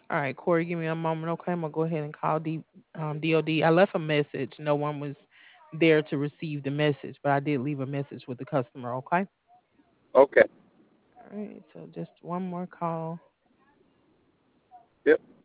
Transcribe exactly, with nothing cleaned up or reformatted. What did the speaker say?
All right, Corey, give me a moment. Okay, I'm gonna go ahead and call D um, D O D. I left a message. No one was there to receive the message, but I did leave a message with the customer. Okay. Okay. All right. So just one more call. Yep.